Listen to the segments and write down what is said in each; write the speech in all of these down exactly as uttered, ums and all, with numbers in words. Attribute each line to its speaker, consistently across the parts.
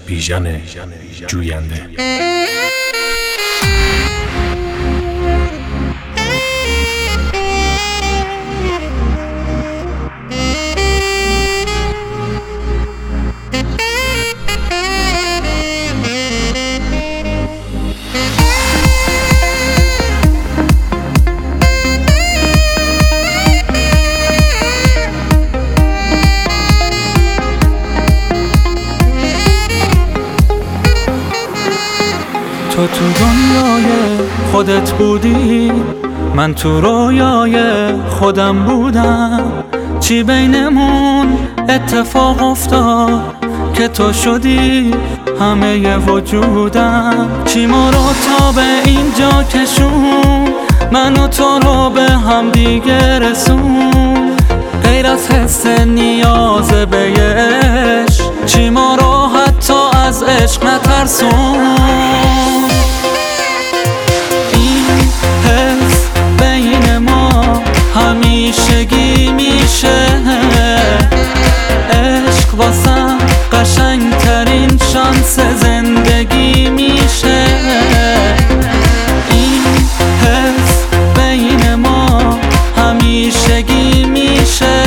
Speaker 1: بیژن جوینده.
Speaker 2: تو تو دنیای خودت بودی، من تو رویای خودم بودم. چی بینمون اتفاق افتاد که تو شدی همه وجودم؟ چی ما رو تا به اینجا کشون، من و تو رو به هم دیگه رسون؟ غیر از حس نیاز به عشق، چی ما رو حتی از عشق نترسون؟ این حس بین ما همیشگی میشه، عشق واسم قشنگترین شانس زندگی میشه. این حس بین ما همیشگی میشه،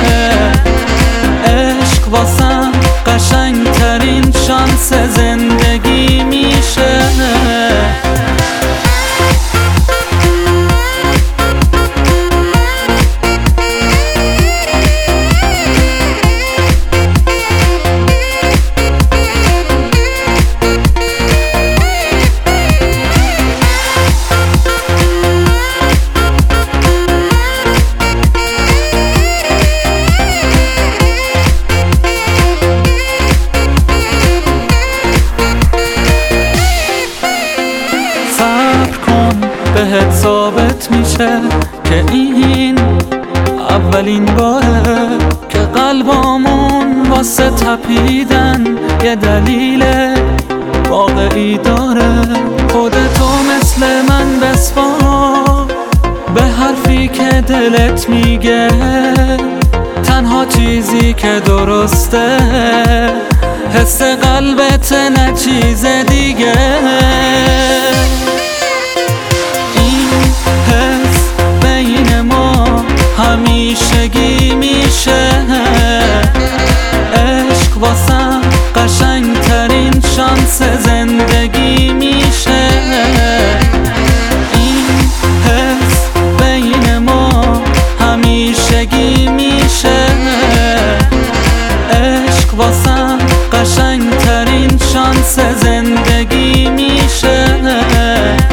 Speaker 2: عشق واسم قشنگترین شانس زندگی میشه. بهت ثابت میشه که این اولین باره که قلبامون واسه تپیدن یه دلیل واقعی داره. خودتو مثل من بسپار به حرفی که دلت میگه، تنها چیزی که درسته حس قلبت نه چیز دیگه. همیشگی میشه، عشق واسم قشنگترین شانس زندگی میشه. این حس بین ما همیشگی میشه، عشق واسم قشنگترین شانس زندگی میشه.